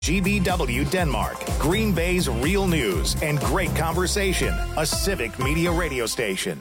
GBW Denmark, Green Bay's real news and great conversation. A civic media radio station.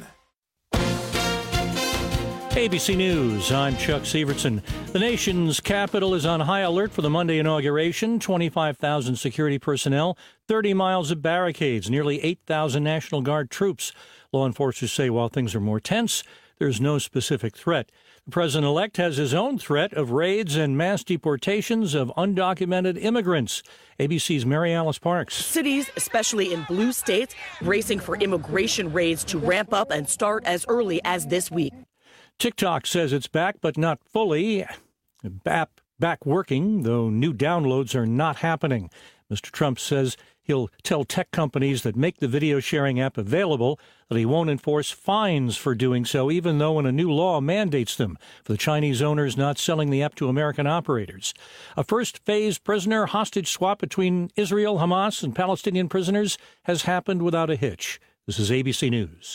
ABC News, I'm Chuck Sievertson. The nation's capital is on high alert for the Monday inauguration. 25,000 security personnel, 30 miles of barricades, nearly 8,000 National Guard troops. Law enforcers say while things are more tense, there's no specific threat. The president-elect has his own threat of raids and mass deportations of undocumented immigrants. ABC's Mary Alice Parks. Cities, especially in blue states, bracing for immigration raids to ramp up and start as early as this week. TikTok says it's back, but not fully. Back working, though new downloads are not happening. Mr. Trump says he'll tell tech companies that make the video sharing app available that he won't enforce fines for doing so, even though a new law mandates them for the Chinese owners not selling the app to American operators. A first-phase prisoner hostage swap between Israel, Hamas, and Palestinian prisoners has happened without a hitch. This is ABC News.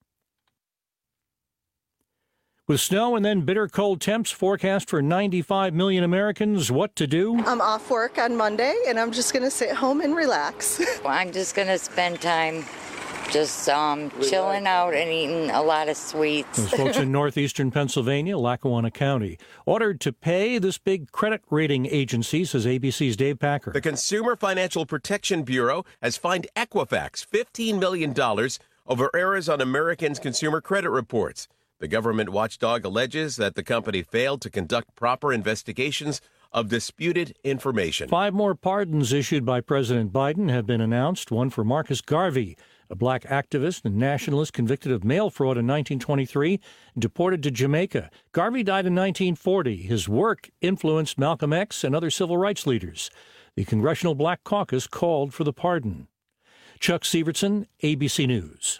With snow and then bitter cold temps forecast for 95 million Americans, what to do? I'm off work on Monday, and I'm just going to sit home and relax. Well, I'm just going to spend time just chilling out and eating a lot of sweets. Those folks in northeastern Pennsylvania, Lackawanna County, ordered to pay this big credit rating agency, says ABC's Dave Packer. The Consumer Financial Protection Bureau has fined Equifax $15 million over errors on Americans' consumer credit reports. The government watchdog alleges that the company failed to conduct proper investigations of disputed information. 5 more pardons issued by President Biden have been announced, one for Marcus Garvey, a black activist and nationalist convicted of mail fraud in 1923 and deported to Jamaica. Garvey died in 1940. His work influenced Malcolm X and other civil rights leaders. The Congressional Black Caucus called for the pardon. Chuck Sievertson, ABC News.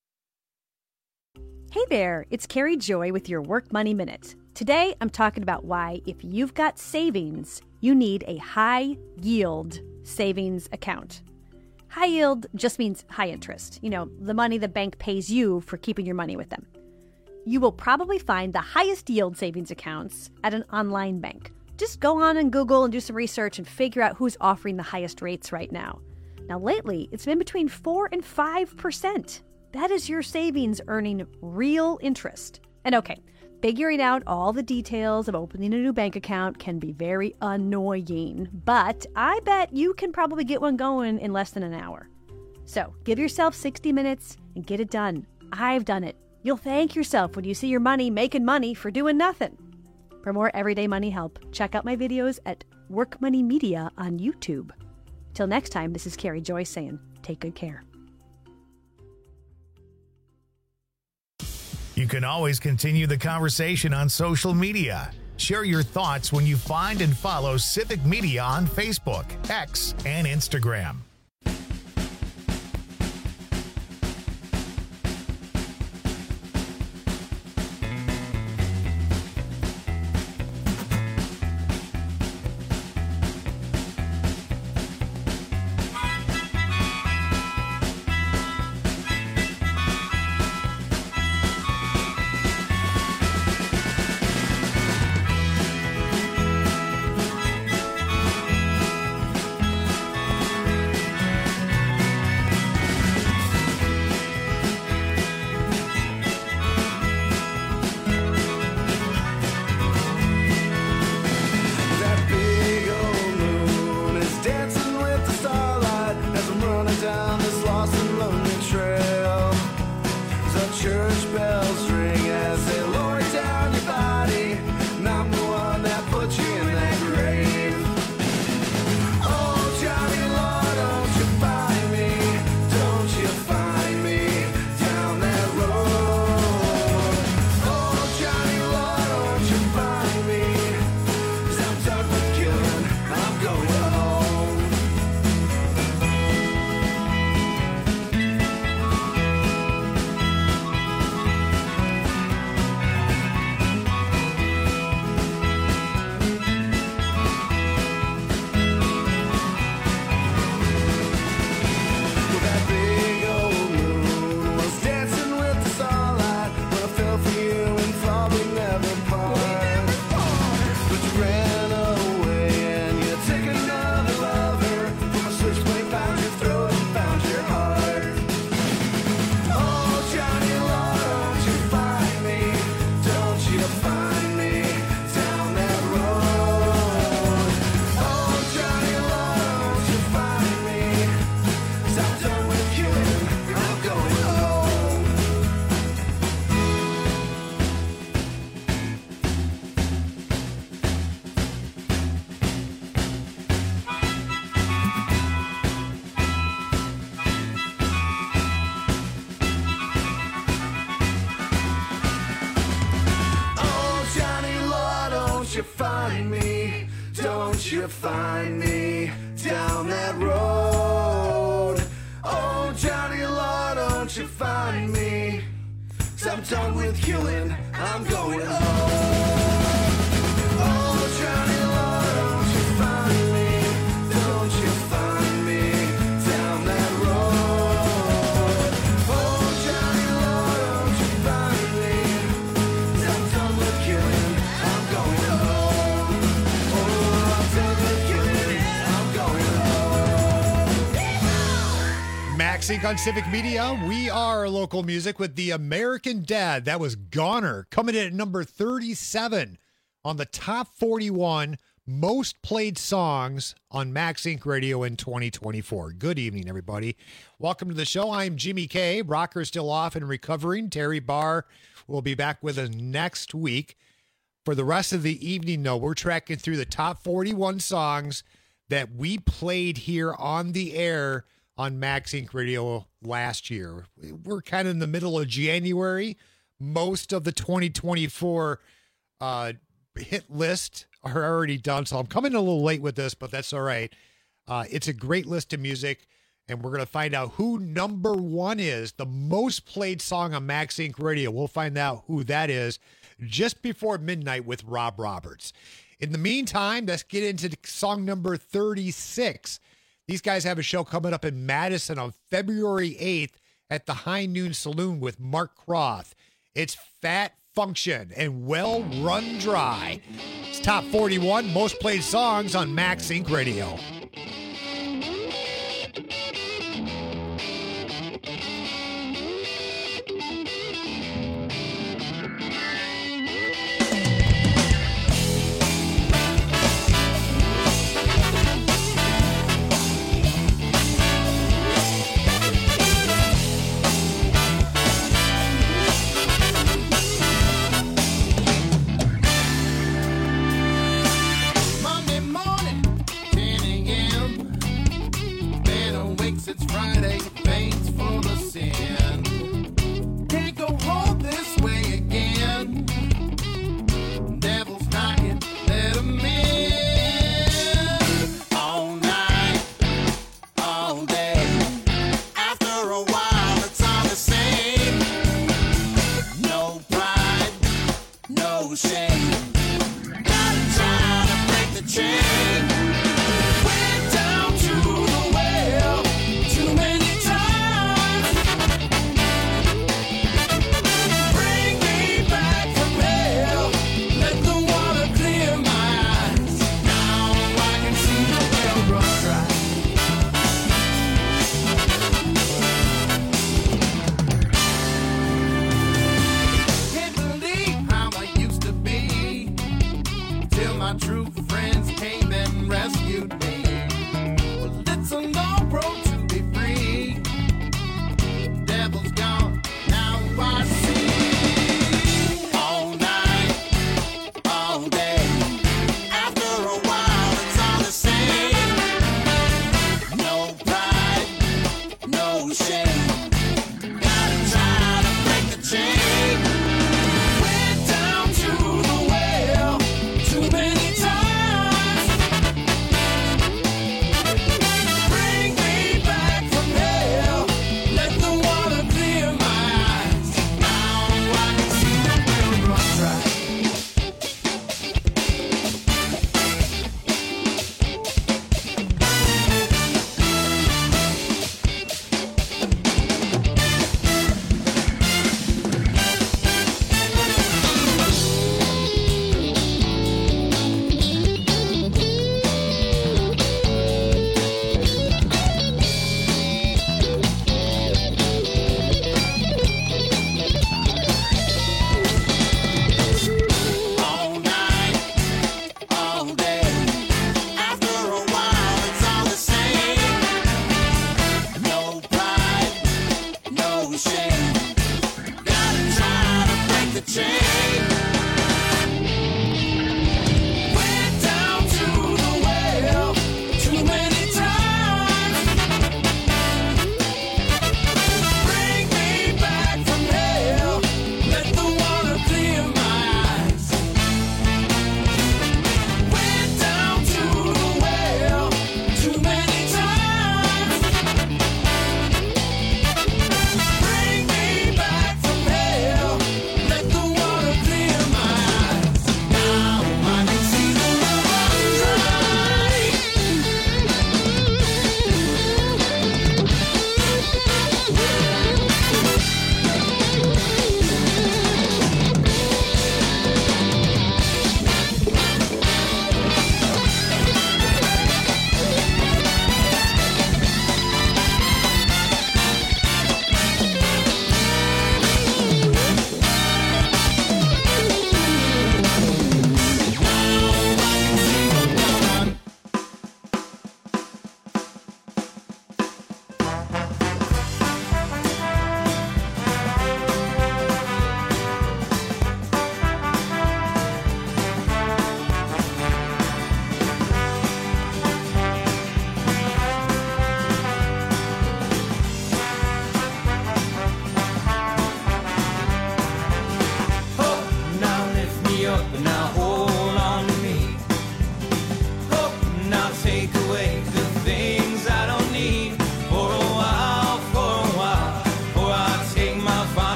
Hey there, it's Carrie Joy with your Work Money Minute. Today, I'm talking about why, if you've got savings, you need a high-yield savings account. High yield just means high interest. You know, the money the bank pays you for keeping your money with them. You will probably find the highest yield savings accounts at an online bank. Just go on and Google and do some research and figure out who's offering the highest rates right now. Now, lately, it's been between 4 and 5%. That is your savings earning real interest. And okay, figuring out all the details of opening a new bank account can be very annoying, but I bet you can probably get one going in less than an hour. So give yourself 60 minutes and get it done. I've done it. You'll thank yourself when you see your money making money for doing nothing. For more everyday money help, check out my videos at Work Money Media on YouTube. Till next time, this is Carrie Joy saying, take good care. You can always continue the conversation on social media. Share your thoughts when you find and follow Civic Media on Facebook, X, and Instagram. Won't you find me down that road? Oh, Johnny Law, don't you find me? 'Cause I'm done with killing, I'm going home. Oh, Johnny Law, don't you find me? Don't you find me down that road? Oh, Johnny Law, don't you find me? 'Cause I'm done with killing, I'm going home. Oh, I'm done with killing, I'm going home. Max Inc. on Civic Media. We are local music with the American Dad. That was Goner, coming in at number 37 on the top 41 most played songs on Max Inc. Radio in 2024. Good evening, everybody. Welcome to the show. I'm Jimmy K. Rocker's still off and recovering. Terry Barr will be back with us next week. For the rest of the evening, though, we're tracking through the top 41 songs that we played here on the air on Max Inc. Radio last year. We're kind of in the middle of January. Most of the 2024 hit list are already done, so I'm coming a little late with this, but that's all right. It's a great list of music, and we're going to find out who number one is, the most played song on Max Inc. Radio. We'll find out who that is just before midnight with Rob Roberts. In the meantime, let's get into song number 36. These guys have a show coming up in Madison on February 8th at the High Noon Saloon with Mark Croft. It's Fat Function and Well Run Dry. It's top 41 most played songs on Max Inc. Radio. It's Friday, thanks for the sin. Can't go home this way again. Devil's knocking, let him in. All night, all day. After a while, it's all the same. No pride, no shame. Gotta try to break the chain. Went down to the well. Too many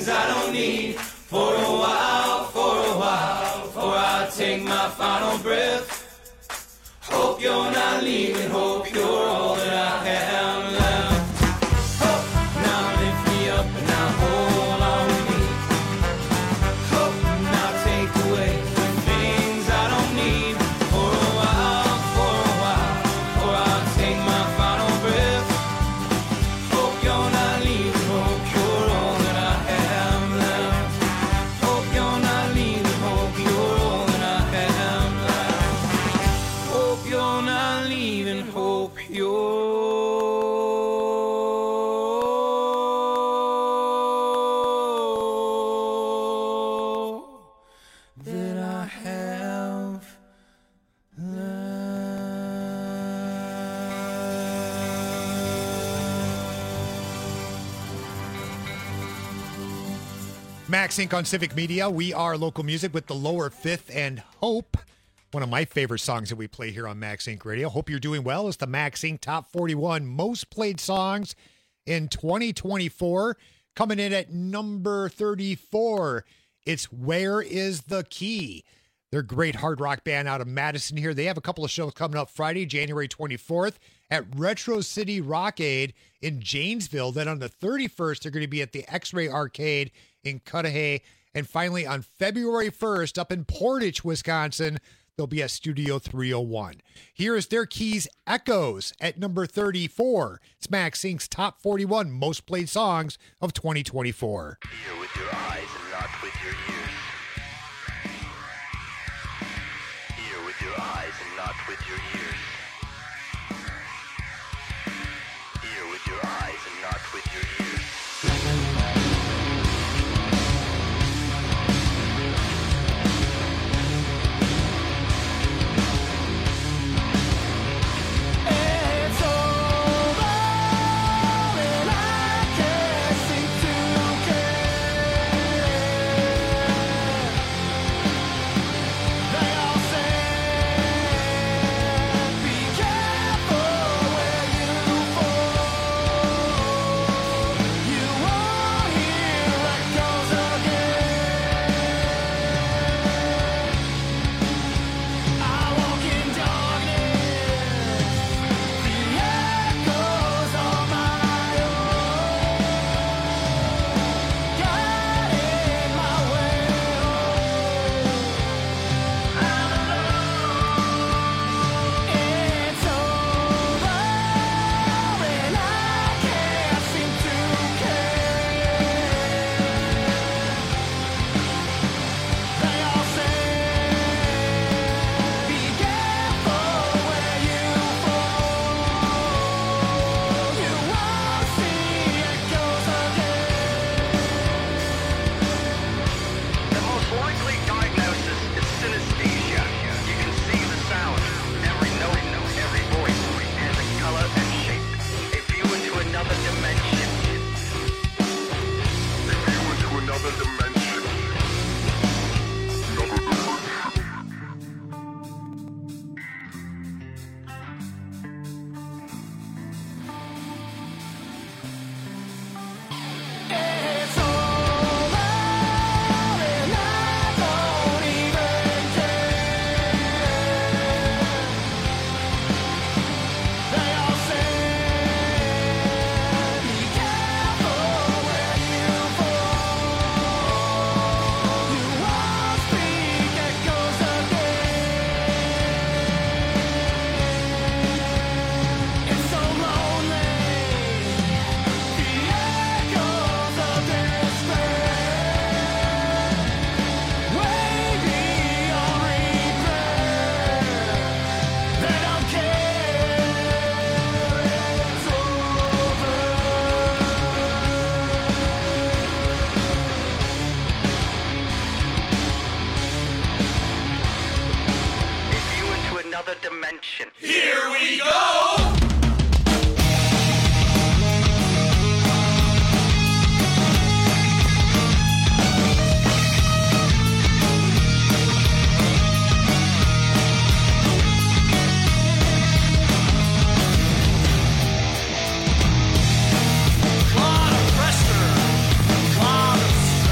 things I don't need for a while, before I take my final breath. Hope you're not leaving, hope you're all that I have left. Hope now lift me up and now hold on to me. Hope now take away the things I don't need for a while, before I take my final breath. Hope you're not leaving, hope you're all that I have left. Hope you're not leaving, hope you're all that I have left. Hope you're not leaving, hope you're that I have Max Inc. on Civic Media. We are local music with the Lower Fifth and Hope. One of my favorite songs that we play here on Max Inc. Radio. Hope you're doing well. It's the Max Inc. Top 41 most played songs in 2024. Coming in at number 34, it's Where Is the Key? They're a great hard rock band out of Madison here. They have a couple of shows coming up Friday, January 24th at Retro City Rockade in Janesville. Then on the 31st, they're going to be at the X-Ray Arcade in Cudahy. And finally, on February 1st, up in Portage, Wisconsin, they'll be at Studio 301. Here is their Keys Echoes at number 34. It's Max Inc.'s Top 41 most played songs of 2024. Hear with your eyes and not with your ears. Hear with your eyes and not with your ears. Hear with your eyes and not with your ears. It's over and I can't seem to care. They all say, be careful where you fall. You won't hear echoes again. I walk in darkness. The echoes are my own, guiding my way home. I'm alone. It's over and I can't seem to care. They all say, be careful where you fall. You won't see echoes again. The most likely diagnosis is synesthesia. You can see the sound, every note, every voice, and the color and shape. A view into another dimension. A view into another dimension. It's over and I don't even care. They all say, be careful where you fall. You won't speak echoes again. It's so lonely. The echoes of despair, way beyond repair. They don't care. It's over. A view into another dimension. Here we go. Cloud of pressure, cloud of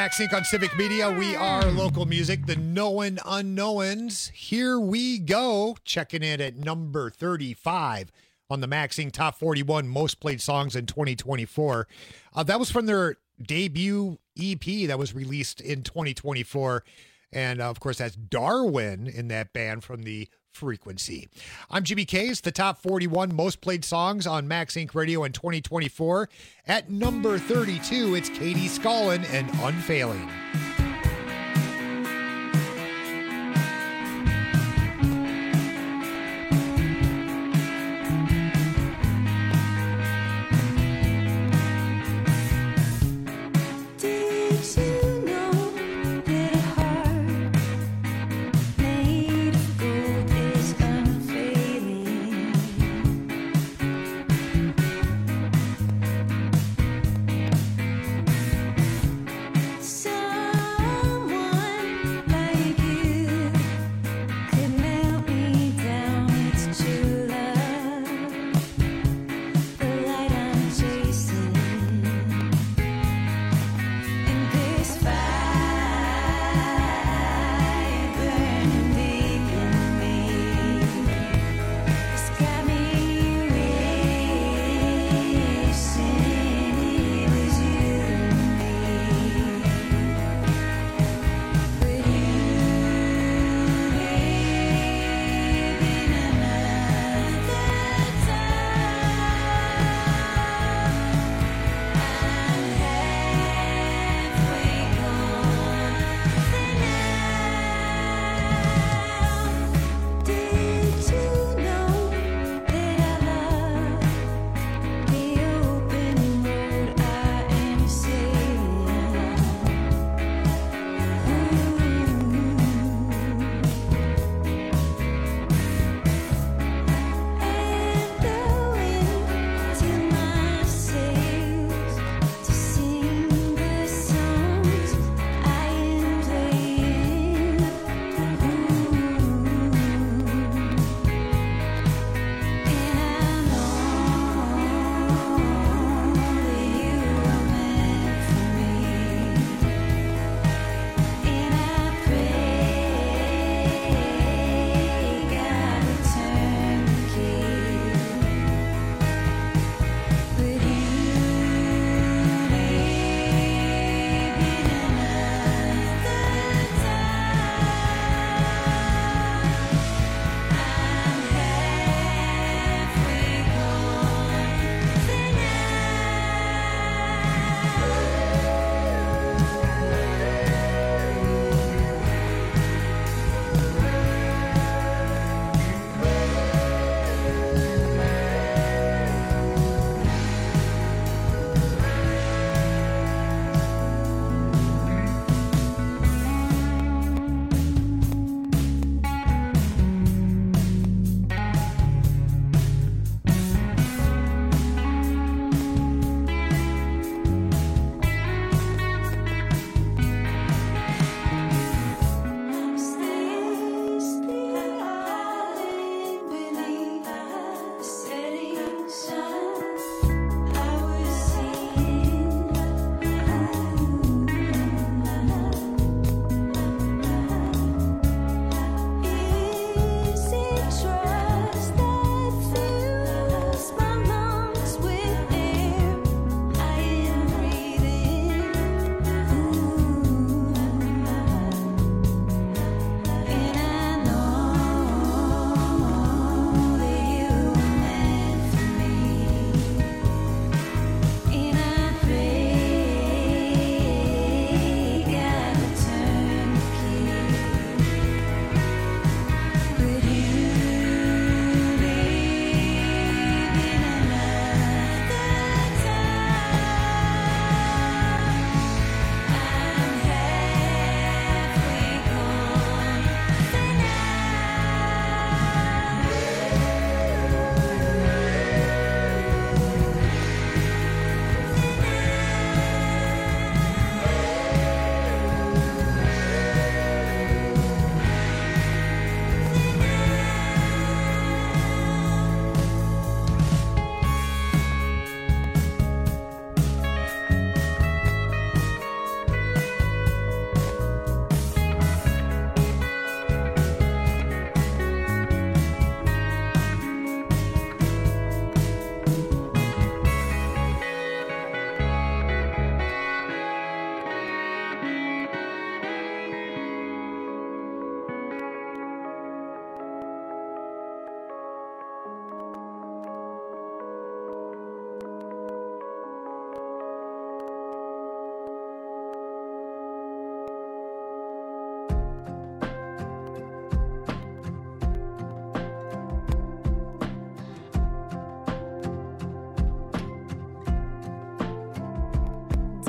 Max Inc. on Civic Media. We are local music, the known unknowns. Here we go. Checking in at number 35 on the Max Inc. Top 41 Most Played Songs in 2024. That was from their debut EP that was released in 2024. And, of course, that's Darwin in that band from the Frequency. I'm Jimmy Case, the top 41 most played songs on Max Inc. Radio in 2024. At number 32, it's Katie Scullin and Unfailing.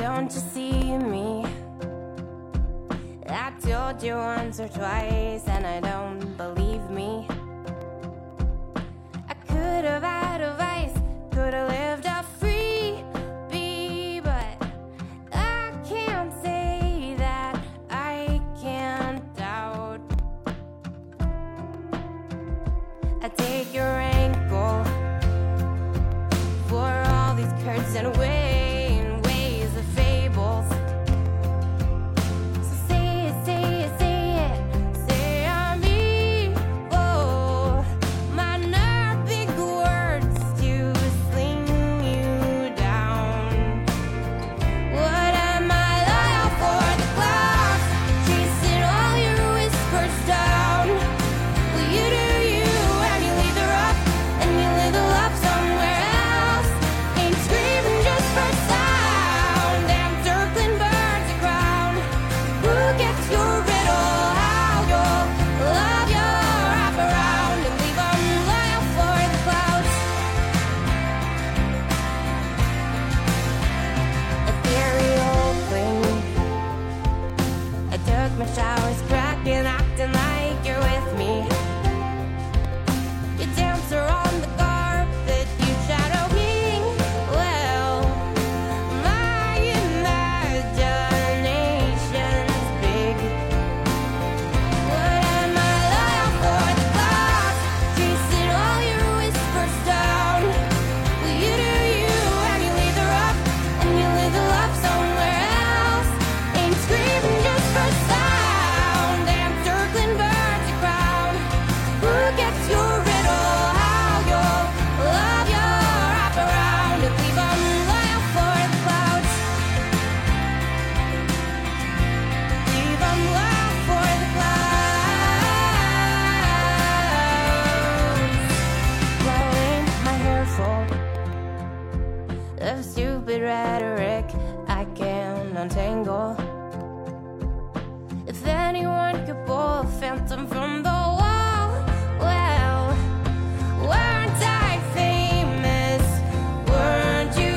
Don't you see me? I told you once or twice and I don't believe me. I could have had advice, could have lived a free bee, but I can't say that I can't doubt. I take your ankle for all these curves and ways of fables. So say it, say it, say it, say I'm evil. My nerve big words to sling you down. What am I loyal for? The clouds chasing all your whispers down. Well, you do you, and you leave the rough, and you live the love somewhere else. Ain't screaming just for sound. Damn circling birds of ground. Who gets your riddle? How you'll love your wrap around and leave 'em loyal for the clouds. Ethereal thing. I took my showers cracking, acting like you're with me. You dance around the carpet, you shadow king. Well, my imagination's big. What am I loyal for? The clouds chasing all your whispers down. Well, you do you, and you leave the rough, and you live the love somewhere else. Ain't screaming just for sound. Damn circling birds of ground. Who gets your riddle? How you'll love your wrap around and leave 'em loyal for the clouds. Leave 'em loyal for the clouds. Blowing my hair full of stupid rhetoric I can't untangle. If anyone could pull a phantom from the wall, well, weren't I famous? Weren't you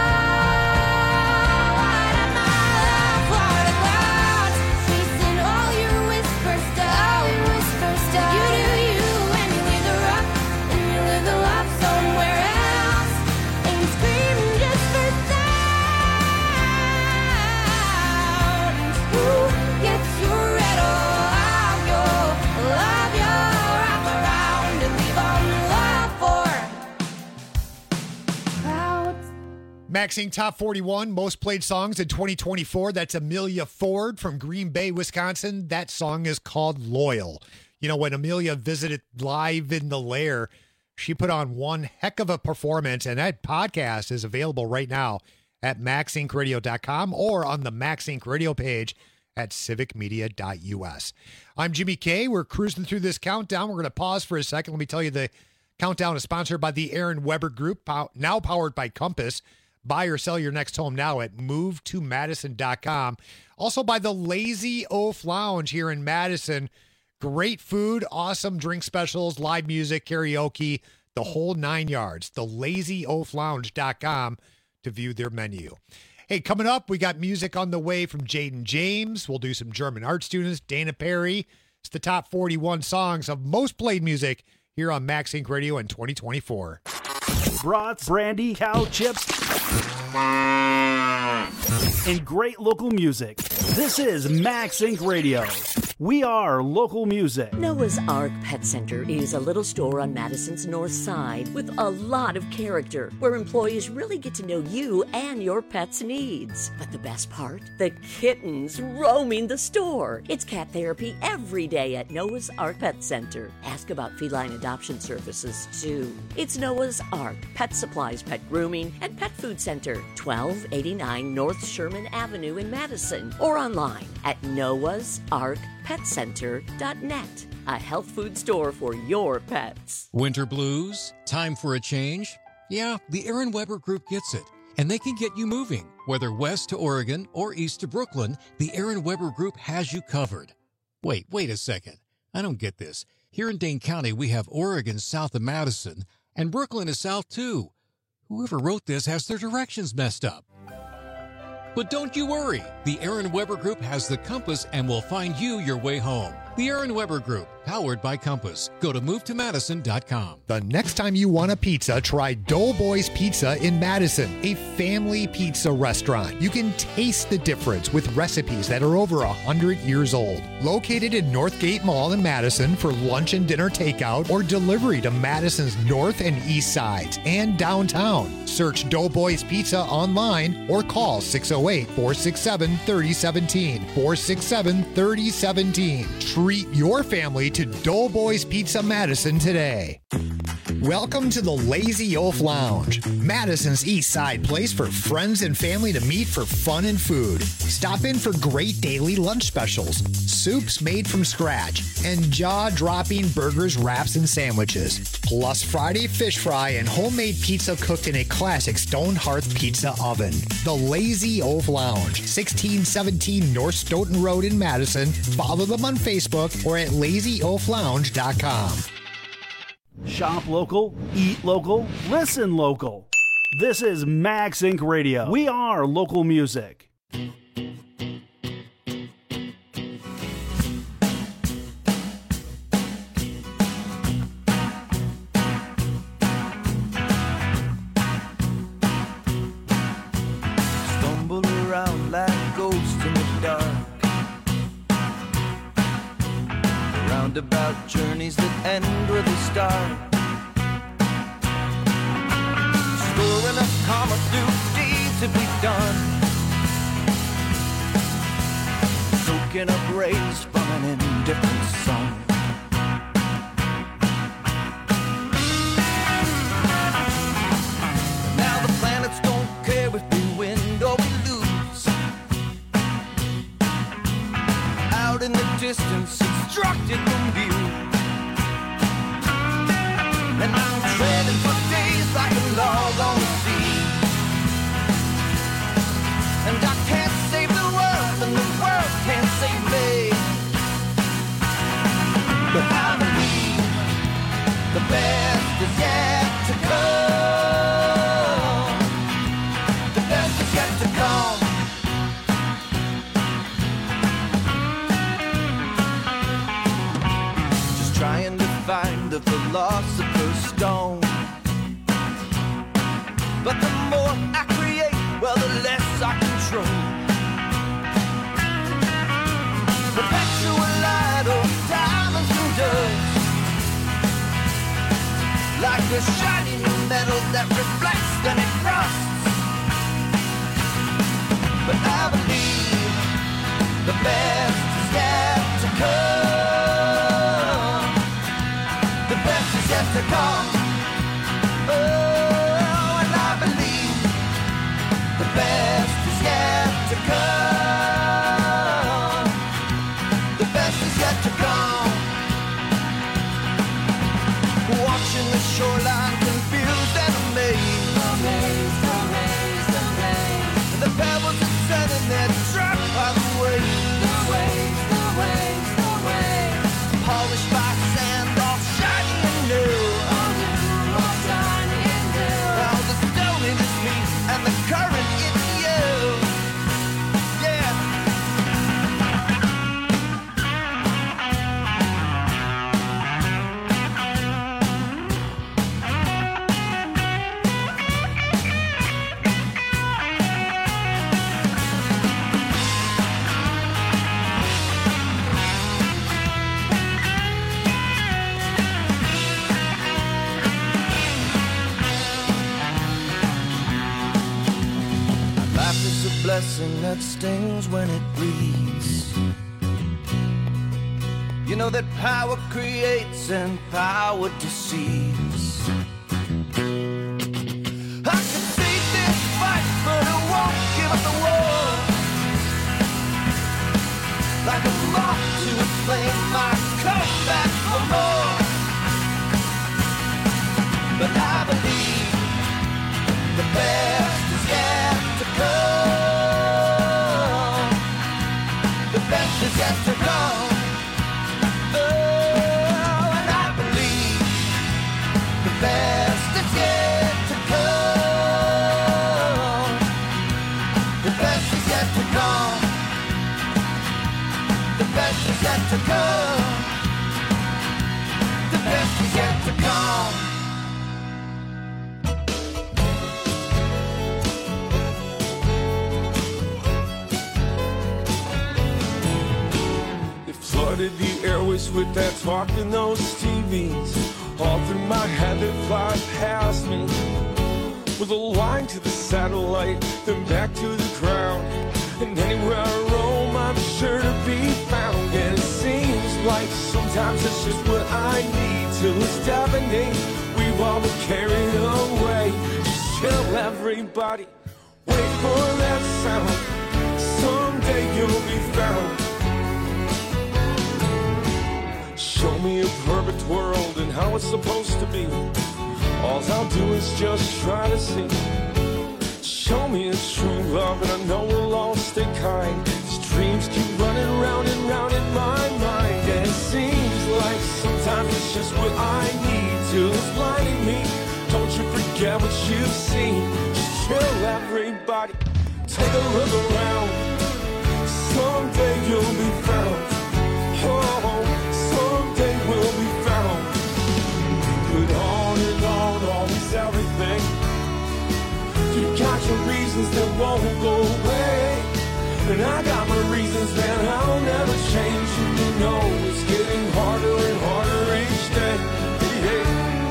all? What am I love for? The clouds chasing all your whispers down. You do you, and you leave the rough, and you live the love somewhere else. Ain't screaming just for sound. Who gets your riddle? How you'll love your wrap around and leave 'em loyal for clouds. Maxine Top 41, most played songs in 2024. That's Amelia Ford from Green Bay, Wisconsin. That song is called Loyal. You know, when Amelia visited live in the Lair, she put on one heck of a performance, and that podcast is available right now at maxincradio.com or on the Max Inc. radio page at civicmedia.us. I'm Jimmy K. We're cruising through this countdown. We're going to pause for a second. Let me tell you the countdown is sponsored by the Aaron Weber Group, now powered by Compass. Buy or sell your next home now at movetomadison.com. Also by the Lazy Oaf Lounge here in Madison. Great food, awesome drink specials, live music, karaoke, the whole 9 yards. The LazyOafLounge.com to view their menu. Hey, coming up, we got music on the way from Jaden James. We'll do some German art students, Dana Perry. It's the top 41 songs of most played music here on Max Inc. Radio in 2024. Brats, brandy, cow chips, and great local music. This is Max Inc. Radio. We are local music. Noah's Ark Pet Center is a little store on Madison's north side with a lot of character, where employees really get to know you and your pet's needs. But the best part? The kittens roaming the store. It's cat therapy every day at Noah's Ark Pet Center. Ask about feline adoption services, too. It's Noah's Ark Pet Supplies, Pet Grooming, and Pet Food Center, 1289 North Sherman Avenue in Madison, or online at noahsarkpetcenter.net. A health food store for your pets. Winter blues? Time for a change? Yeah, the Aaron Weber Group gets it. And they can get you moving. Whether west to Oregon or east to Brooklyn, the Aaron Weber Group has you covered. Wait a second. I don't get this. Here in Dane County, we have Oregon south of Madison, and Brooklyn is south too. Whoever wrote this has their directions messed up. But don't you worry. The Aaron Weber Group has the compass and will find you your way home. The Aaron Weber Group, powered by Compass. Go to movetomadison.com. The next time you want a pizza, try Doughboys Pizza in Madison, a family pizza restaurant. You can taste the difference with recipes that are over 100 years old. Located in Northgate Mall in Madison for lunch and dinner takeout or delivery to Madison's north and east sides and downtown. Search Doughboys Pizza online or call 608-467-3017. 467-3017. Treat your family to Doughboys Pizza Madison today. Welcome to the Lazy Oaf Lounge, Madison's East Side place for friends and family to meet for fun and food. Stop in for great daily lunch specials, soups made from scratch, and jaw-dropping burgers, wraps, and sandwiches. Plus Friday fish fry and homemade pizza cooked in a classic stone hearth pizza oven. The Lazy Oaf Lounge, 1617 North Stoughton Road in Madison. Follow them on Facebook or at lazyoaflounge.com. Shop local, eat local, listen local. This is Max Inc. Radio. We are local music. Stumble around like ghosts in the dark. Roundabout journeys that end where they start. Storing up karma through deeds that we've done. Soaking up rays from an indifferent sun. Now the planets don't care if we win or we lose. Out in the distance, obstructed from view. And I'm treading for days like a log on the sea. And I can't save the world, and the world can't save me. But I believe the best is yet to come. The best is yet to come. Trying to find the philosopher's stone. But the more I create, well, the less I control. Perpetual light of diamonds and dust, like a shiny new metal that reflects then it rusts. But I believe the best is yet to come. The best is yet to come. Oh, and I believe the best is yet to come. The best is yet to come. Watching the shoreline confused and amazed. Amazed, amazed, amazed. The pebbles are setting their trap by the waves. The waves, the waves, the waves. Polished by sand, all shiny and new. All new, all shiny and new. Now the stone is me and the current is you. Yeah. Life is a blessing that stings when it bleeds. You know that power creates and power deceives. I can see this fight, but I won't give up the war. Like a moth to a flame, I come back for more. But I believe the best is yet to come. The best is yet to come. Oh, and I believe the best is yet to come. The best is airways with that talk and those TVs. All through my head they fly past me. With a line to the satellite, then back to the ground. And anywhere I roam, I'm sure to be found. And it seems like sometimes it's just what I need. Till it's deafening, we've all been carried away. Just chill, everybody, wait for that sound. Someday you'll be found. Show me a perfect world and how it's supposed to be. All I'll do is just try to see. Show me a true love and I know we'll all stay kind. These dreams keep running round and round in my mind. And it seems like sometimes it's just what I need till it's blinding me. Don't you forget what you've seen. Just chill, everybody, take a look around. Someday you'll be found. Oh, someday we'll be found. But on and on, always everything. You got your reasons that won't go away, and I got my reasons that I'll never change. You know it's getting harder and harder each day. Yeah.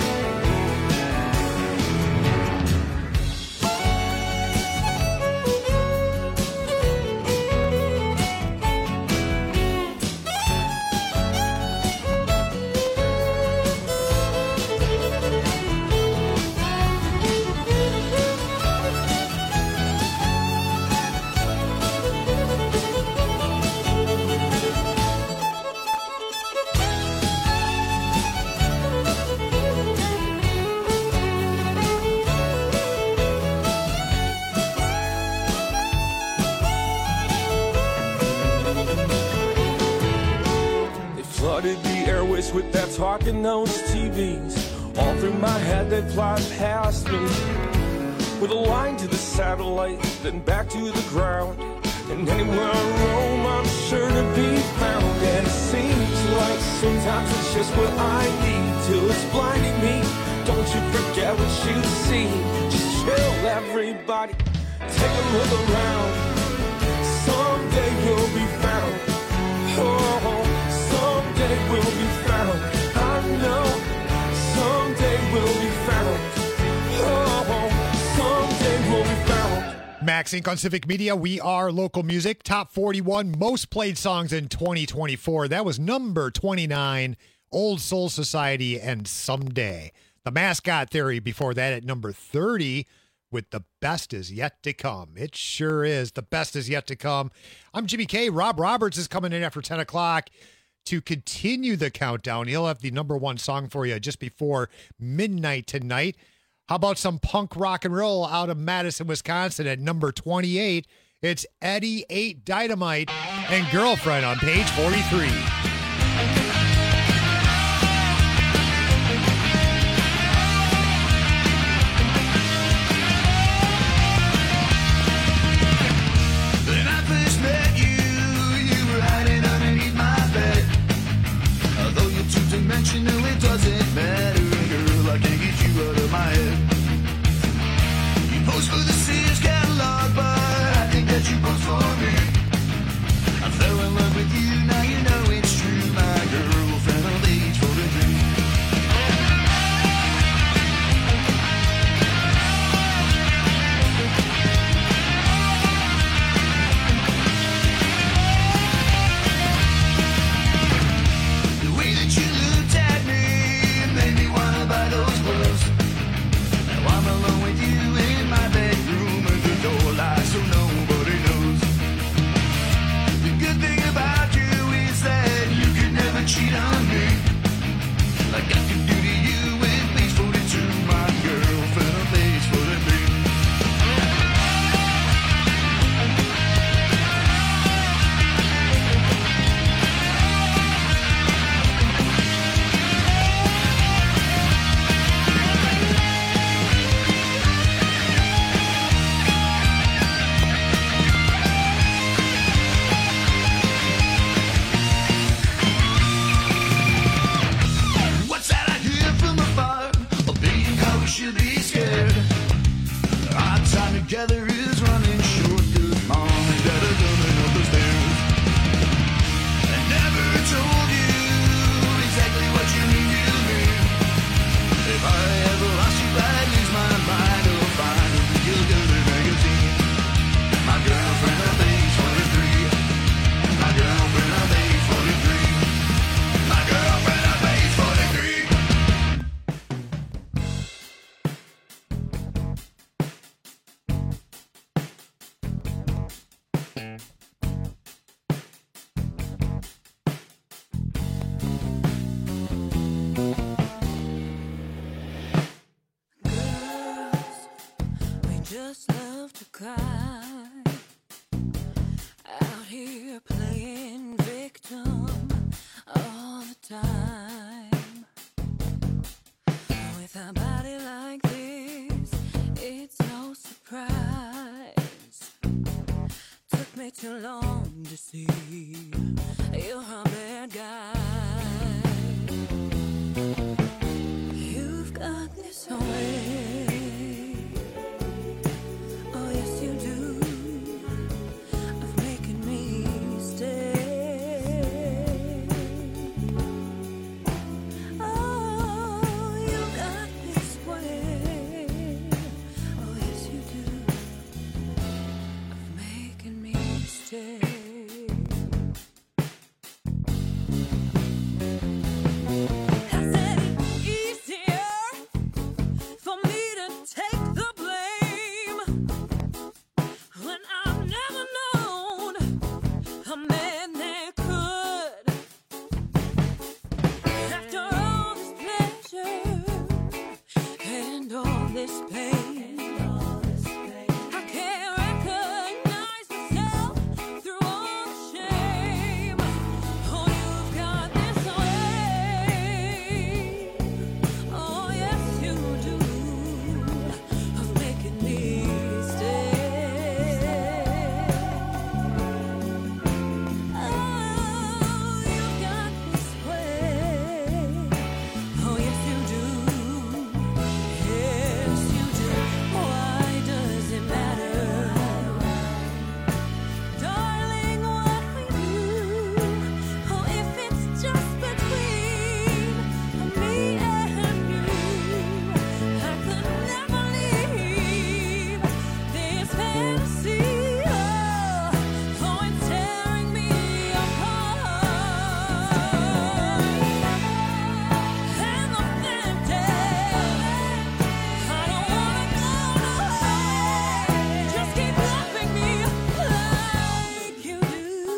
With that talk and those TVs, all through my head they fly past me. With a line to the satellite, then back to the ground. And anywhere I roam, I'm sure to be found. And it seems like sometimes it's just what I need till it's blinding me. Don't you forget what you've seen. Just chill, everybody, take a look around. Someday you'll be found. Oh, someday we'll be found. I know someday we'll be found. Oh, someday we'll be found. Max Inc. on Civic Media. We are local music. Top 41 most played songs in 2024. That was number 29, Old Soul Society and Someday. The Mascot Theory before that at number 30 with The Best Is Yet to Come. It sure is. The best is yet to come. I'm Jimmy K. Rob Roberts is coming in after 10 o'clock to continue the countdown. He'll have the number one song for you just before midnight tonight. How about some punk rock and roll out of Madison, Wisconsin at number 28? It's Eddie 8 Dynamite and Girlfriend on page 43. You know it doesn't matter, girl, I can't get you out of my head. You pose for the Sears catalog, but I think that you pose for me. I fell in love with you, now you know it's true. We just love to cry, out here playing victim all the time. With a body like this, it's no surprise. Took me too long to see you're a bad guy. You've got this way. Oh, yes, you do. Of making me stay. Oh, you got this way. Oh, yes, you do. Of making me stay. I said it's easier for me to take the blame when I've never known a man that could. After all this pleasure and all this pain, I can't recognize myself through all the shame. Oh, you've got this way. Oh, yes, you do. Of making me stay. Oh, you've got this way. Oh, yes, you do. Yes, you do. Why does it matter? Darling, what we do. Oh, if it's just between me and you, I could never leave this fantasy. Oh, it's tearing me apart. And the fantasy, I don't wanna go away. Just keep loving me like you do.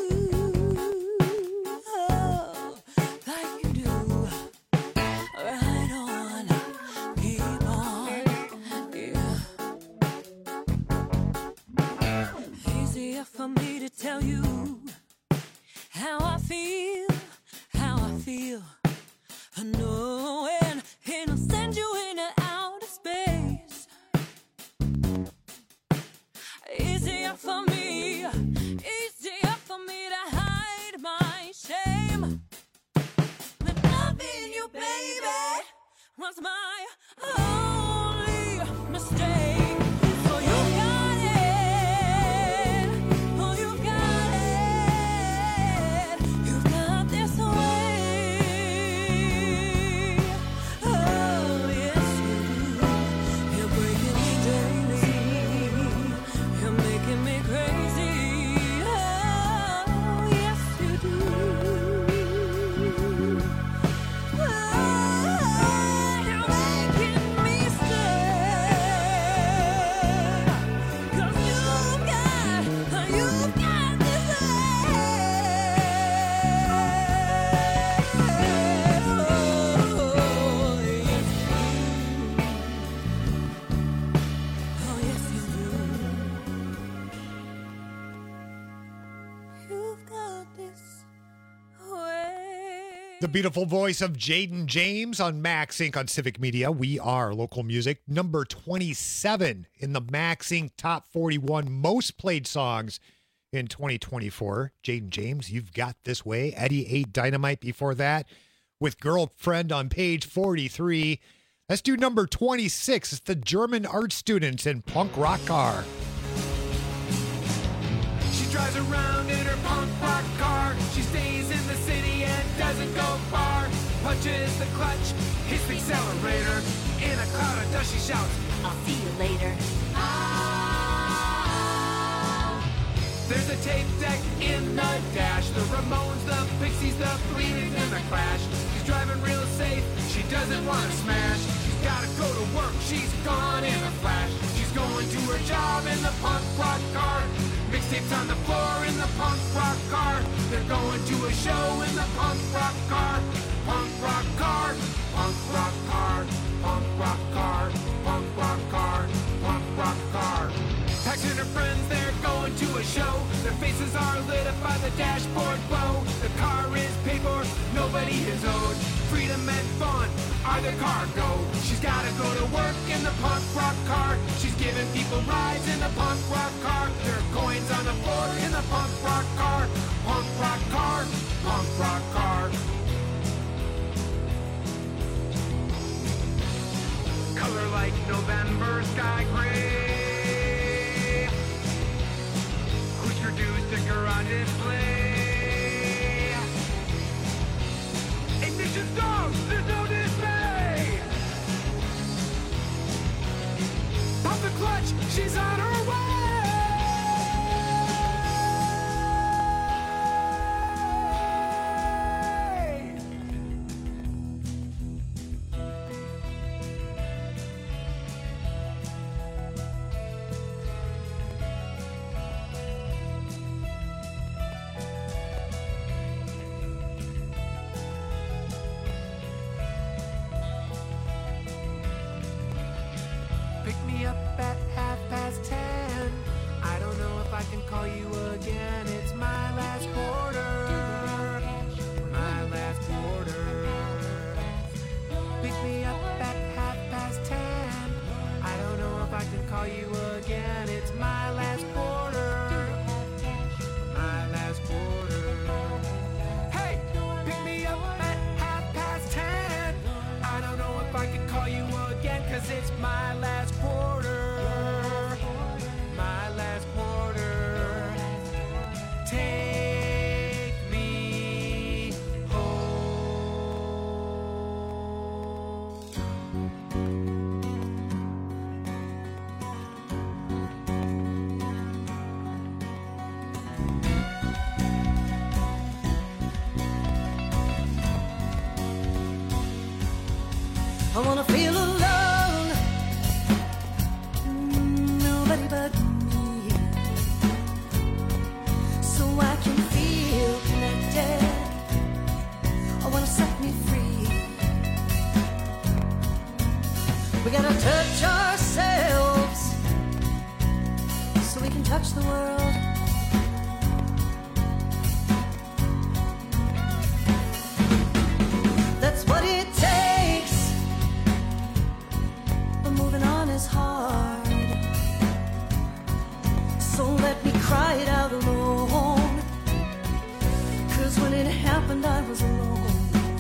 Oh, like you do. Right on, keep on, yeah. Easier for me to tell you how I feel, knowing it'll send you into outer space. Easier for me to hide my shame. But loving you, baby, was my only mistake. So you got it. Oh, you got it. You've got this way. Oh, yes, you do. You're breaking me daily. You're making me crazy. Oh, yes, you do. Oh, you're making me stay. 'Cause you've got this Oh, yes, you do. You've got this way. The beautiful voice of Jaden James on Max Inc. on Civic Media. We are local music. Number 27 in the Max Inc. Top 41 most played songs in 2024. Jaden James, You've Got This Way. Eddie 8 Dynamite before that with Girlfriend on page 43. Let's do number 26. It's the German art students in Punk Rock Car. She drives around in her punk rock car. She stays in the city and doesn't go far. Punches the clutch, hits the accelerator. In a cloud of dust she shouts, I'll see you later. There's a tape deck in the dash. The Ramones, the Pixies, the Bleeding, and the Clash. She's driving real safe, she doesn't want to smash. She's gotta go to work, she's gone in a flash. She's going to her job in the punk rock car. Mixtapes on the floor in the punk rock car. They're going to a show in the punk rock car. Punk rock car, punk either cargo. She's gotta go to work in the punk rock car. She's giving people rides in the punk rock car. There are coins on the floor in the punk rock car. Punk rock car, punk rock car. Color like November sky gray. Who's produced a garage display? Ignition dogs, there's no dismay. Pump the clutch, she's on her way. Pick me up at 10:30. I don't know if I can call you again. It's my last quarter. My last quarter. Pick me up at 10:30. I don't know if I can call you again. It's my last quarter. My last quarter. Hey, pick me up at 10:30. I don't know if I can call you again, 'cause it's my last quarter. My last quarter. Take me I wanna feel alone, nobody but me, so I can feel connected. I wanna set me free. We gotta touch ourselves so we can touch the world. That's what it takes. But moving on is hard, so let me cry it out alone. 'Cause when it happened I was alone.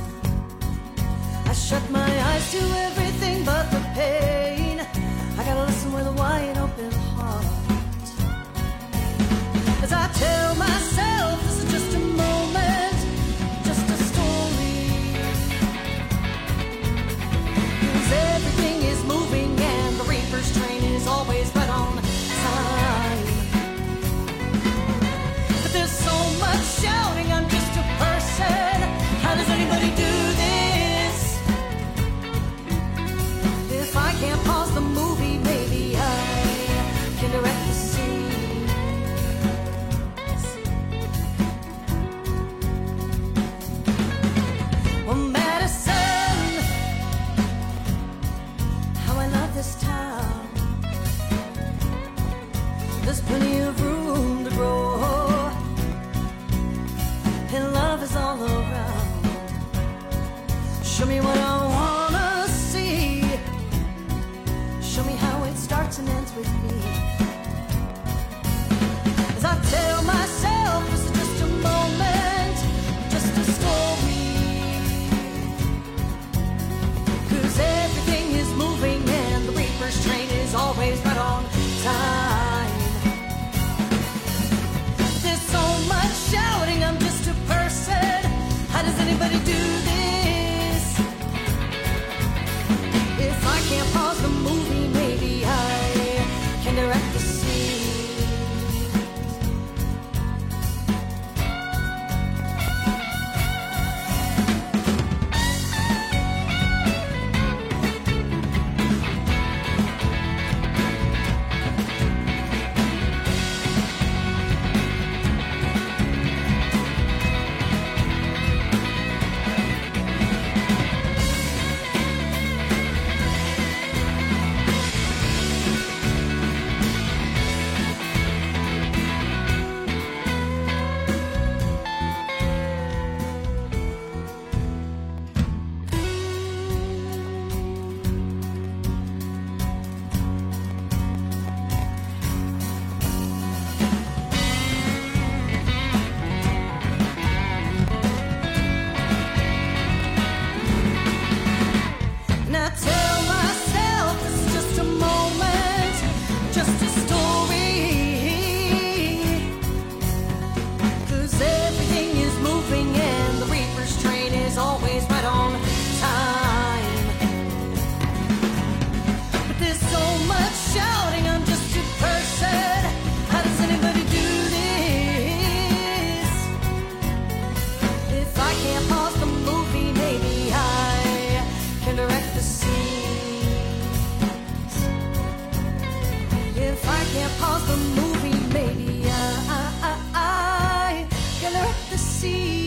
I shut my eyes to everything but the pain. I gotta listen with a wide open heart, as I tell myself this is just a moment, just a story. 'Cause everything is moving and the Reaper's train is always right on time. But there's so much shouting, I'm just a person. How does anybody do this? If I can't pause the movie, maybe I can direct the scene. Well, Madison, how I love this town. There's plenty of room to grow, and love is all around. Show me what I wanna see. Show me how it starts and ends with me. As I tell myself this is just a moment, just a story. 'Cause everything is moving and the Reaper's train is always right on time. There's so much shouting, I'm just a person. How does anybody do this? If I can't pause the movie, maybe I can direct the scene. tell myself it's just a moment, just a story. 'Cause everything is moving and the Reaper's train is always right on time. But there's so much shouting, I'm just a person. How does anybody do this? If I can't pause the movie, maybe I can direct the scenes. If I can't pause the movie, maybe I can direct the scenes.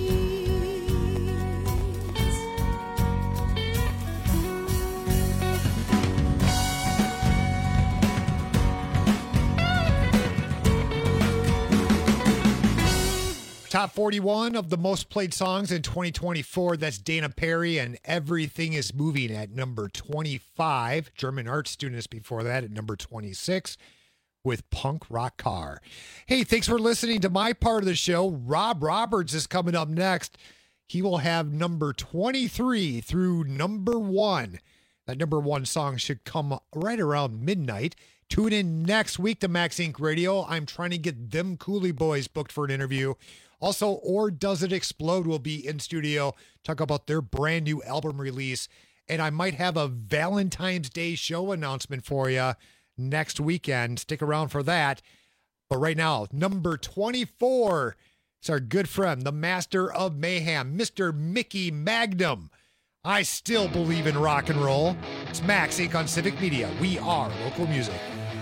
Top 41 of the most played songs in 2024. That's Dana Perry and Everything is Moving at number 25. German art students before that at number 26 with Punk Rock Car. Hey, thanks for listening to my part of the show. Rob Roberts is coming up next. He will have number 23 through number 1. That number 1 song should come right around midnight. Tune in next week to Max Inc. Radio. I'm trying to get them Cooley Boys booked for an interview. Also, Or Does It Explode will be in studio, talk about their brand new album release. And I might have a Valentine's Day show announcement for you next weekend. Stick around for that. But right now, number 24 is our good friend, the master of mayhem, Mr. Mickey Magnum. I still believe in rock and roll. It's Max Inc. on Civic Media. We are local music.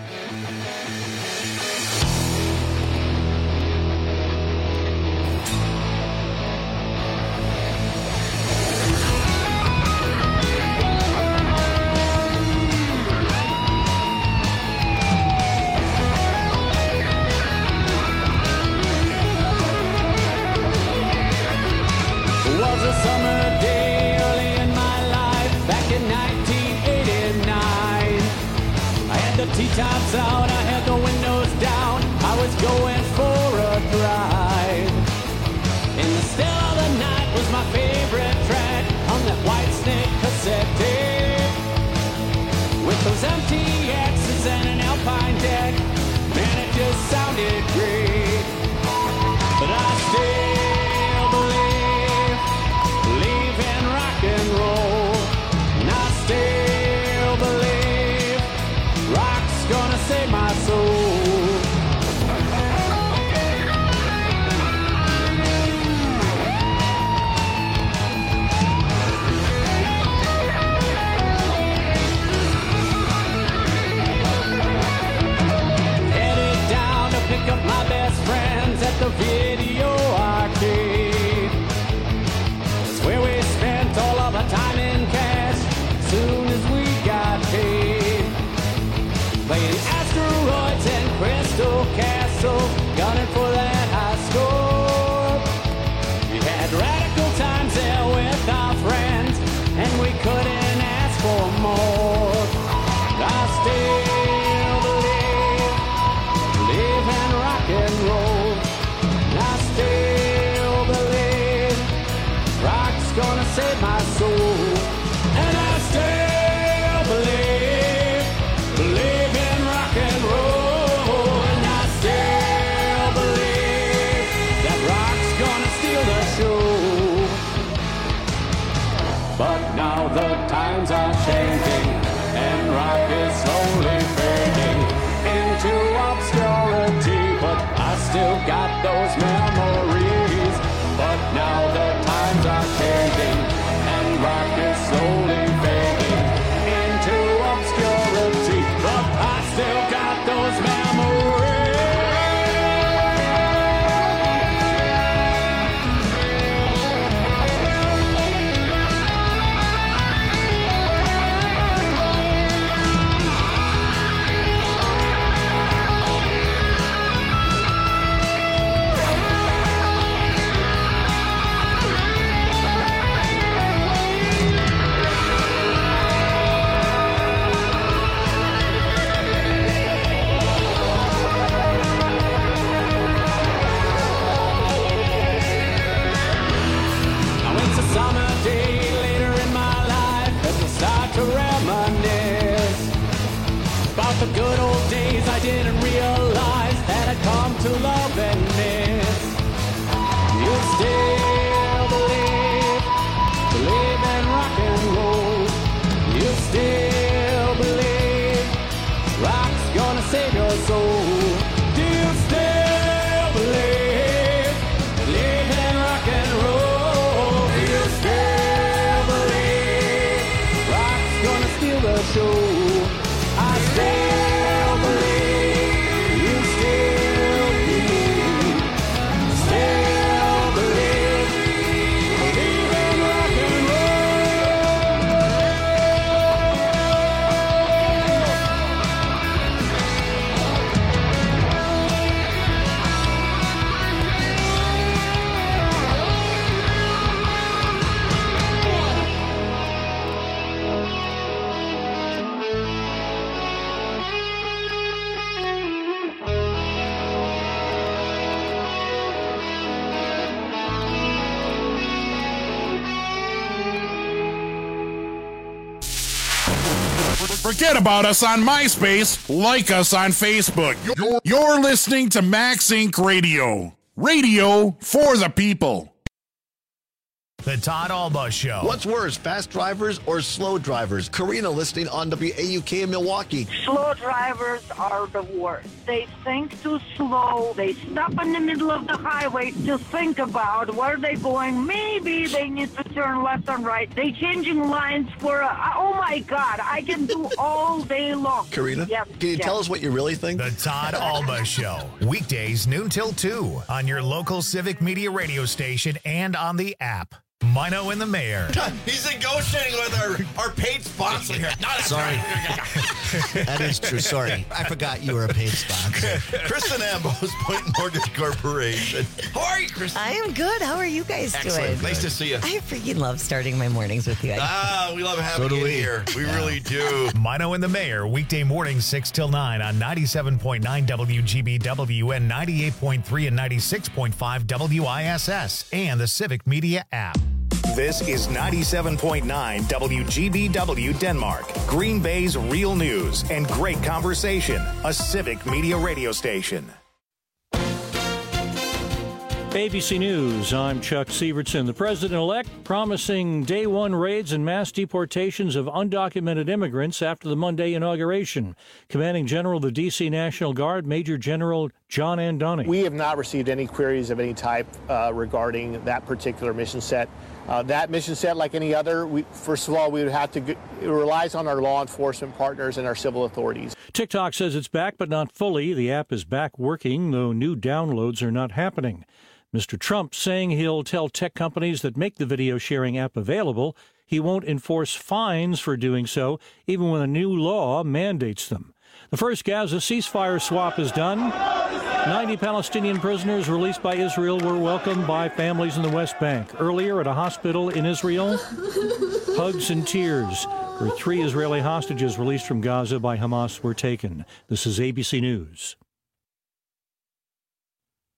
Was a summer day early in my life back in 1989. I had the T-tops out, I had the windows down, I was going for a drive. In the still of the night was my favorite track on that White Snake cassette tape. With those empty X's and an Alpine deck, man, it just sounded great. But I still believe in rock and roll, and I still believe rock's gonna save my soul. Headed down to pick up my best friends at the video arcade. It's where we spent all of our time in cash soon as we got paid. Playing asteroids and Crystal Castle, gunning for that high score. We had radical times there with our friends, and we couldn't ask for more. I still believe in rock and roll. And I still believe rock's gonna save my soul. And I still believe in rock and roll. And I still believe that rock's gonna steal the show. But now the times are changing, and rock is slowly fading into obscurity. But I still got those memories. But now the times are changing, and rock is slowly fading into obscurity. But I still got those memories. the good old days I didn't realize that I'd come to love and miss. You still believe in rock and roll. You still believe rock's gonna save your soul. Do you still believe in rock and roll? Do you still believe rock's gonna steal the show? I still believe, you still believe in rock and Forget about us on MySpace. Like us on Facebook. You're listening to Max Inc. Radio. Radio for the people. The Todd Alba Show. What's worse, fast drivers or slow drivers? Karina listening on WAUK in Milwaukee. Slow drivers are the worst. They think too slow. They stop in the middle of the highway to think about where they're going. Maybe they need to turn left and right. They changing lines for oh my God, I can do all day long. Karina, can you tell us what you really think? The Todd Alba Show. Weekdays noon till 2 on your local Civic Media radio station and on the app. Mino and the Mayor. He's negotiating with our paid sponsor here. Sorry. That is true. Sorry. I forgot you were a paid sponsor. Kristen Ambos, Point Mortgage Corporation. How are you, Kristen? I am good. How are you guys Excellent. doing? Nice to see you. I freaking love starting my mornings with you. We love having you here. We really do. Mino and the Mayor, weekday mornings 6 till 9 on 97.9 WGBW and 98.3 and 96.5 WISS and the Civic Media app. This is 97.9 WGBW Denmark, Green Bay's real news and great conversation, a Civic Media radio station. ABC News, I'm Chuck Sievertson. The president-elect promising day one raids and mass deportations of undocumented immigrants after the Monday inauguration. Commanding General of the D.C. National Guard, Major General John Andoni. We have not received any queries of any type regarding that particular mission set. That mission set, like any other, first of all, we would have to it relies on our law enforcement partners and our civil authorities. TikTok says it's back, but not fully. The app is back working, though new downloads are not happening. Mr. Trump saying he'll tell tech companies that make the video sharing app available he won't enforce fines for doing so, even when a new law mandates them. The first Gaza ceasefire swap is done. 90 Palestinian prisoners released by Israel were welcomed by families in the West Bank. Earlier at a hospital in Israel, hugs and tears where 3 Israeli hostages released from Gaza by Hamas were taken. This is ABC News.